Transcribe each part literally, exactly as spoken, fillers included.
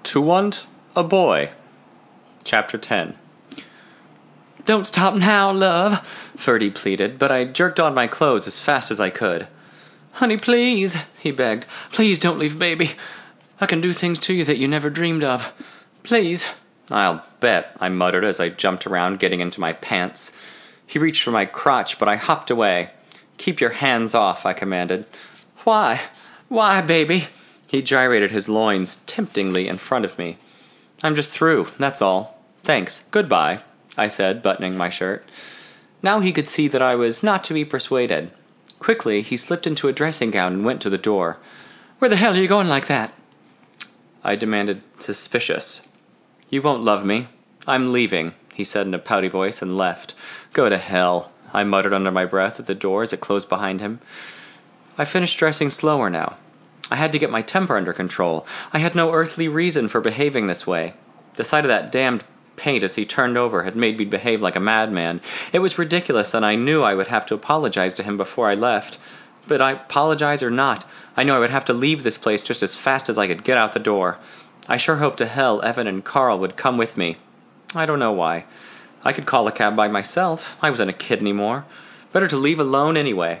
To Want a Boy. Chapter ten. "Don't stop now, love," Ferdy pleaded, but I jerked on my clothes as fast as I could. "Honey, please," he begged. "Please don't leave baby. I can do things to you that you never dreamed of. Please." "I'll bet," I muttered as I jumped around, getting into my pants. He reached for my crotch, but I hopped away. "Keep your hands off," I commanded. "Why? Why, baby?" He gyrated his loins temptingly in front of me. "I'm just through, that's all. Thanks. Goodbye," I said, buttoning my shirt. Now he could see that I was not to be persuaded. Quickly, he slipped into a dressing gown and went to the door. "Where the hell are you going like that?" I demanded, suspicious. "You won't love me. I'm leaving," he said in a pouty voice, and left. "Go to hell," I muttered under my breath at the door as it closed behind him. I finished dressing slower now. I had to get my temper under control. I had no earthly reason for behaving this way. The sight of that damned paint as he turned over had made me behave like a madman. It was ridiculous, and I knew I would have to apologize to him before I left. But I apologize or not, I knew I would have to leave this place just as fast as I could get out the door. I sure hoped to hell Evan and Carl would come with me. I don't know why. I could call a cab by myself. I wasn't a kid anymore. Better to leave alone anyway.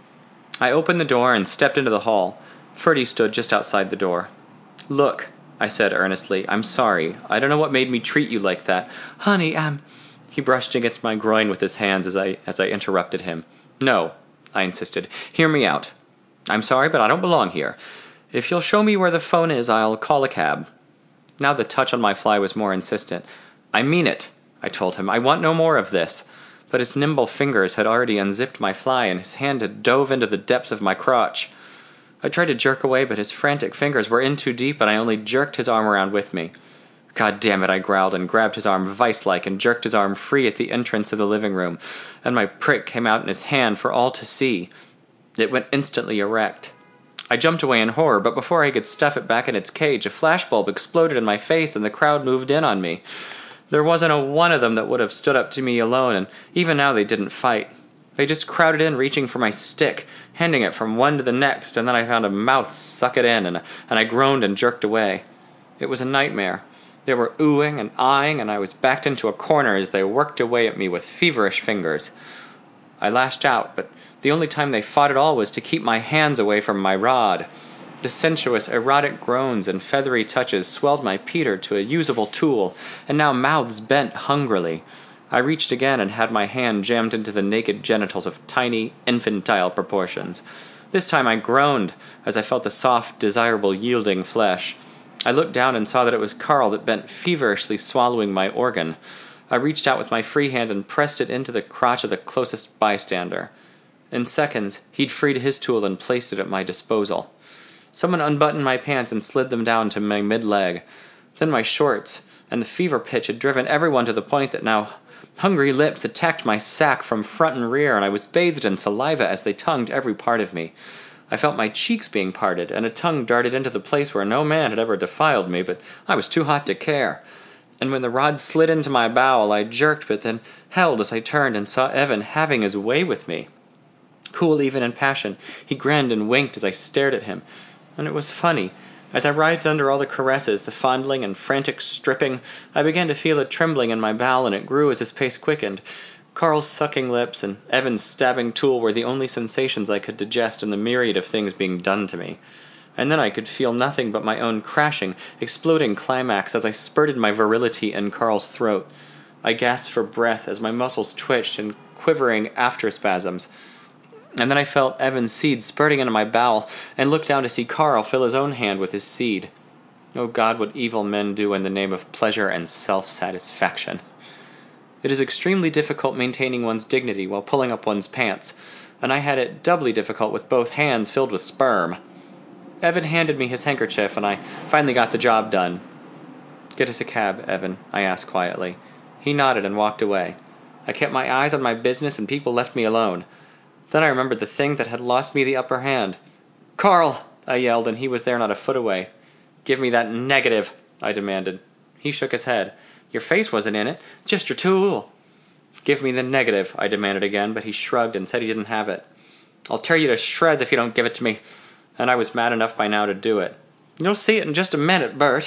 I opened the door and stepped into the hall. Ferdy stood just outside the door. "Look," I said earnestly, "I'm sorry. I don't know what made me treat you like that." "Honey, I'm—" He brushed against my groin with his hands as I as I interrupted him. "No," I insisted. "Hear me out. I'm sorry, but I don't belong here. If you'll show me where the phone is, I'll call a cab." Now the touch on my fly was more insistent. "I mean it," I told him. "I want no more of this." But his nimble fingers had already unzipped my fly, and his hand had dove into the depths of my crotch. I tried to jerk away, but his frantic fingers were in too deep, and I only jerked his arm around with me. "God damn it," I growled, and grabbed his arm vice-like and jerked his arm free at the entrance of the living room, and my prick came out in his hand for all to see. It went instantly erect. I jumped away in horror, but before I could stuff it back in its cage, a flashbulb exploded in my face, and the crowd moved in on me. There wasn't a one of them that would have stood up to me alone, and even now they didn't fight. They just crowded in, reaching for my stick, handing it from one to the next, and then I found a mouth suck it in, and, and I groaned and jerked away. It was a nightmare. They were oohing and eyeing, and I was backed into a corner as they worked away at me with feverish fingers. I lashed out, but the only time they fought at all was to keep my hands away from my rod. The sensuous, erotic groans and feathery touches swelled my Peter to a usable tool, and now mouths bent hungrily. I reached again and had my hand jammed into the naked genitals of tiny, infantile proportions. This time I groaned as I felt the soft, desirable, yielding flesh. I looked down and saw that it was Carl that bent feverishly swallowing my organ. I reached out with my free hand and pressed it into the crotch of the closest bystander. In seconds, he'd freed his tool and placed it at my disposal. Someone unbuttoned my pants and slid them down to my mid-leg. Then my shorts, and the fever pitch had driven everyone to the point that now hungry lips attacked my sack from front and rear, and I was bathed in saliva as they tongued every part of me. I felt my cheeks being parted, and a tongue darted into the place where no man had ever defiled me, but I was too hot to care. And when the rod slid into my bowel, I jerked, but then held as I turned and saw Evan having his way with me. Cool even in passion, he grinned and winked as I stared at him, and it was funny. As I writhed under all the caresses, the fondling and frantic stripping, I began to feel a trembling in my bowel, and it grew as his pace quickened. Carl's sucking lips and Evan's stabbing tool were the only sensations I could digest in the myriad of things being done to me. And then I could feel nothing but my own crashing, exploding climax as I spurted my virility in Carl's throat. I gasped for breath as my muscles twitched in quivering after-spasms. And then I felt Evan's seed spurting into my bowel, and looked down to see Carl fill his own hand with his seed. Oh God, what evil men do in the name of pleasure and self-satisfaction. It is extremely difficult maintaining one's dignity while pulling up one's pants, and I had it doubly difficult with both hands filled with sperm. Evan handed me his handkerchief, and I finally got the job done. "Get us a cab, Evan," I asked quietly. He nodded and walked away. I kept my eyes on my business, and people left me alone. Then I remembered the thing that had lost me the upper hand. "Carl!" I yelled, and he was there not a foot away. "Give me that negative," I demanded. He shook his head. "Your face wasn't in it, just your tool." "Give me the negative," I demanded again, but he shrugged and said he didn't have it. "I'll tear you to shreds if you don't give it to me," and I was mad enough by now to do it. "You'll see it in just a minute, Bert,"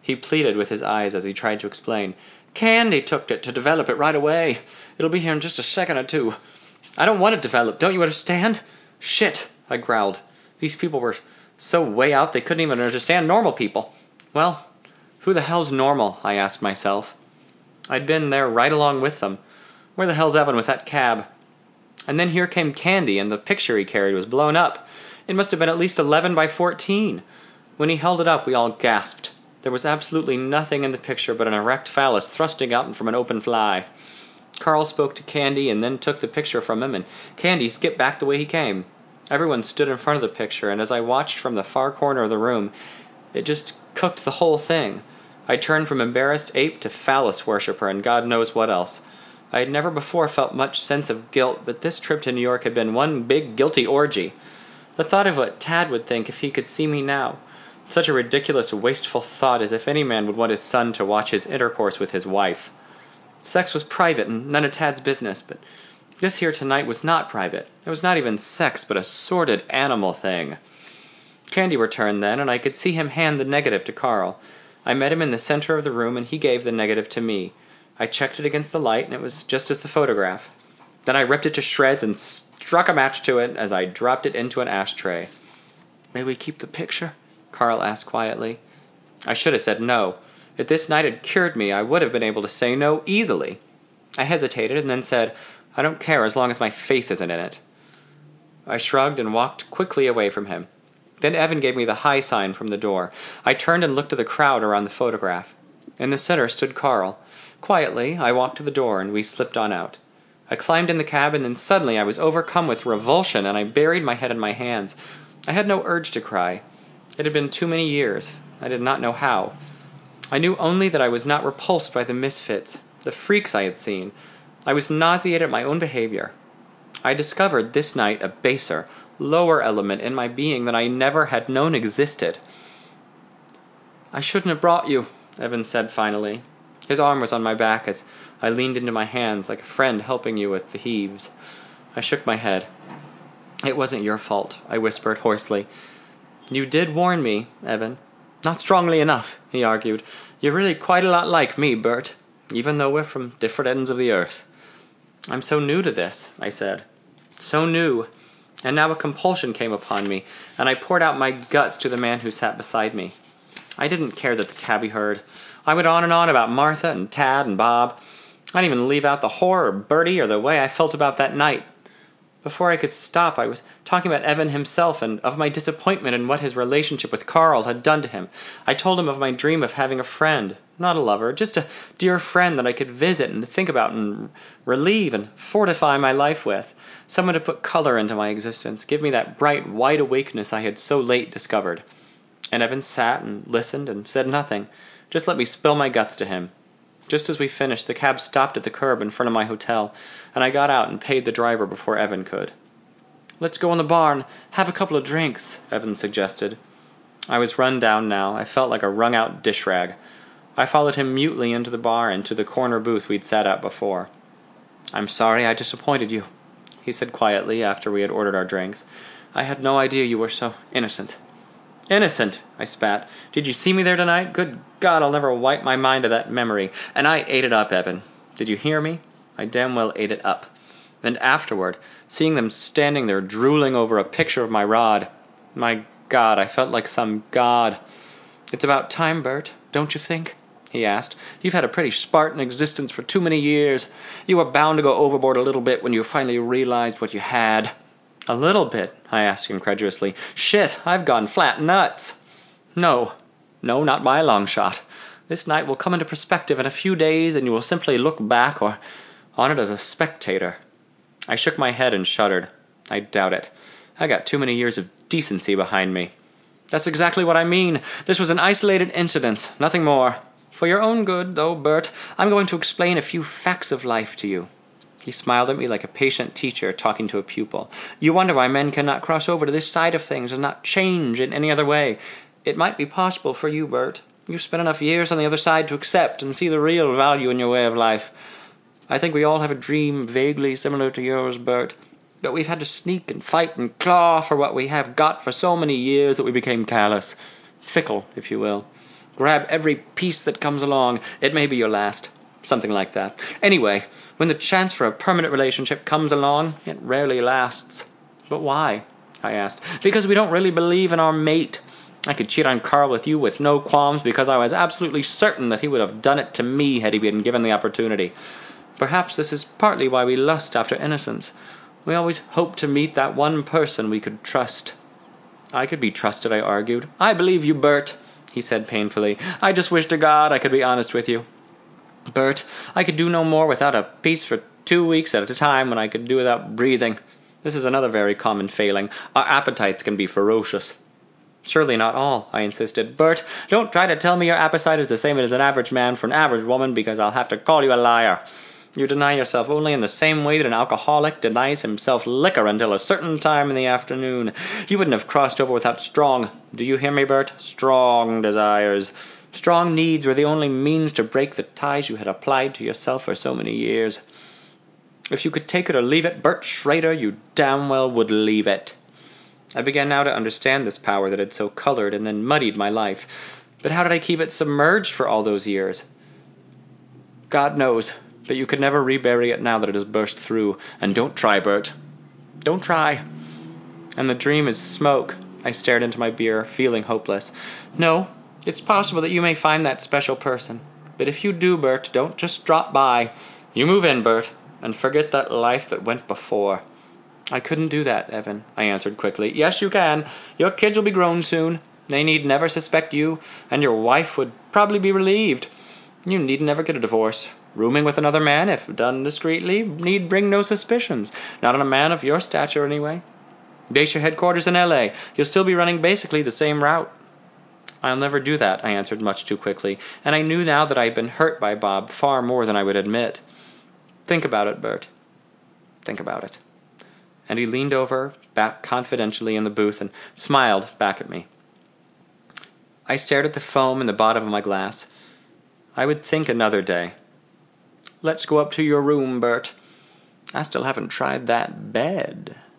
He pleaded with his eyes as he tried to explain. Candy took it to develop it right away. It'll be here in just a second or two. I don't want it developed, don't you understand? Shit, I growled. These people were so way out they couldn't even understand normal people. Well, who the hell's normal, I asked myself. I'd been there right along with them. Where the hell's Evan with that cab? And then here came Candy, and the picture he carried was blown up. It must have been at least eleven by fourteen. When he held it up, we all gasped. There was absolutely nothing in the picture but an erect phallus thrusting out from an open fly. Carl spoke to Candy and then took the picture from him, and Candy skipped back the way he came. Everyone stood in front of the picture, and as I watched from the far corner of the room, it just cooked the whole thing. I turned from embarrassed ape to phallus worshipper and God knows what else. I had never before felt much sense of guilt, but this trip to New York had been one big guilty orgy. The thought of what Tad would think if he could see me now. Such a ridiculous, wasteful thought, as if any man would want his son to watch his intercourse with his wife. Sex was private and none of Tad's business, but this here tonight was not private. It was not even sex, but a sordid animal thing. Candy returned then, and I could see him hand the negative to Carl. I met him in the center of the room, and he gave the negative to me. I checked it against the light, and it was just as the photograph. Then I ripped it to shreds and struck a match to it as I dropped it into an ashtray. May we keep the picture? Carl asked quietly. I should have said no. If this night had cured me, I would have been able to say no easily. I hesitated and then said, I don't care as long as my face isn't in it. I shrugged and walked quickly away from him. Then Evan gave me the high sign from the door. I turned and looked at the crowd around the photograph. In the center stood Carl. Quietly, I walked to the door and we slipped on out. I climbed in the cab and then suddenly I was overcome with revulsion and I buried my head in my hands. I had no urge to cry. It had been too many years. I did not know how. I knew only that I was not repulsed by the misfits, the freaks I had seen. I was nauseated at my own behavior. I discovered this night a baser, lower element in my being that I never had known existed. I shouldn't have brought you, Evan said finally. His arm was on my back as I leaned into my hands like a friend helping you with the heaves. I shook my head. It wasn't your fault, I whispered hoarsely. You did warn me, Evan. Not strongly enough, he argued. You're really quite a lot like me, Bert, even though we're from different ends of the earth. I'm so new to this, I said. So new. And now a compulsion came upon me, and I poured out my guts to the man who sat beside me. I didn't care that the cabbie heard. I went on and on about Martha and Tad and Bob. I didn't even leave out the horror of Bertie or the way I felt about that night. Before I could stop, I was talking about Evan himself and of my disappointment in what his relationship with Carl had done to him. I told him of my dream of having a friend, not a lover, just a dear friend that I could visit and think about and relieve and fortify my life with, someone to put color into my existence, give me that bright, wide awakeness I had so late discovered. And Evan sat and listened and said nothing, just let me spill my guts to him. Just as we finished, the cab stopped at the curb in front of my hotel, and I got out and paid the driver before Evan could. Let's go in the bar and have a couple of drinks, Evan suggested. I was run down now. I felt like a wrung-out dish rag. I followed him mutely into the bar and to the corner booth we'd sat at before. I'm sorry I disappointed you, he said quietly after we had ordered our drinks. I had no idea you were so innocent. Innocent, I spat. Did you see me there tonight? Good God, I'll never wipe my mind of that memory. And I ate it up, Evan. Did you hear me? I damn well ate it up. And afterward, seeing them standing there drooling over a picture of my rod, my God, I felt like some god. It's about time, Bert, don't you think? He asked. You've had a pretty Spartan existence for too many years. You were bound to go overboard a little bit when you finally realized what you had. A little bit, I asked incredulously. Shit, I've gone flat nuts. No, no, not by a long shot. This night will come into perspective in a few days, and you will simply look back or on it as a spectator. I shook my head and shuddered. I doubt it. I got too many years of decency behind me. That's exactly what I mean. This was an isolated incident, nothing more. For your own good, though, Bert, I'm going to explain a few facts of life to you. He smiled at me like a patient teacher talking to a pupil. You wonder why men cannot cross over to this side of things and not change in any other way. It might be possible for you, Bert. You've spent enough years on the other side to accept and see the real value in your way of life. I think we all have a dream vaguely similar to yours, Bert. But we've had to sneak and fight and claw for what we have got for so many years that we became callous. Fickle, if you will. Grab every piece that comes along. It may be your last. Something like that. Anyway, when the chance for a permanent relationship comes along, it rarely lasts. But why? I asked. Because we don't really believe in our mate. I could cheat on Carl with you with no qualms because I was absolutely certain that he would have done it to me had he been given the opportunity. Perhaps this is partly why we lust after innocence. We always hope to meet that one person we could trust. I could be trusted, I argued. I believe you, Bert, he said painfully. I just wish to God I could be honest with you. Bert, I could do no more without a peace for two weeks at a time when I could do without breathing. This is another very common failing. Our appetites can be ferocious. Surely not all, I insisted. Bert, don't try to tell me your appetite is the same as an average man for an average woman, because I'll have to call you a liar. You deny yourself only in the same way that an alcoholic denies himself liquor until a certain time in the afternoon. You wouldn't have crossed over without strong, do you hear me, Bert? Strong desires. Strong needs were the only means to break the ties you had applied to yourself for so many years. If you could take it or leave it, Bert Schrader, you damn well would leave it. I began now to understand this power that had so colored and then muddied my life. But how did I keep it submerged for all those years? God knows, but you could never rebury it now that it has burst through. And don't try, Bert. Don't try. And the dream is smoke. I stared into my beer, feeling hopeless. No, it's possible that you may find that special person. But if you do, Bert, don't just drop by. You move in, Bert, and forget that life that went before. I couldn't do that, Evan, I answered quickly. Yes, you can. Your kids will be grown soon. They need never suspect you, and your wife would probably be relieved. You need never get a divorce. Rooming with another man, if done discreetly, need bring no suspicions. Not on a man of your stature, anyway. Base your headquarters in L A. You'll still be running basically the same route. I'll never do that, I answered much too quickly, and I knew now that I had been hurt by Bob far more than I would admit. Think about it, Bert. Think about it. And he leaned over, back confidentially in the booth, and smiled back at me. I stared at the foam in the bottom of my glass. I would think another day. Let's go up to your room, Bert. I still haven't tried that bed.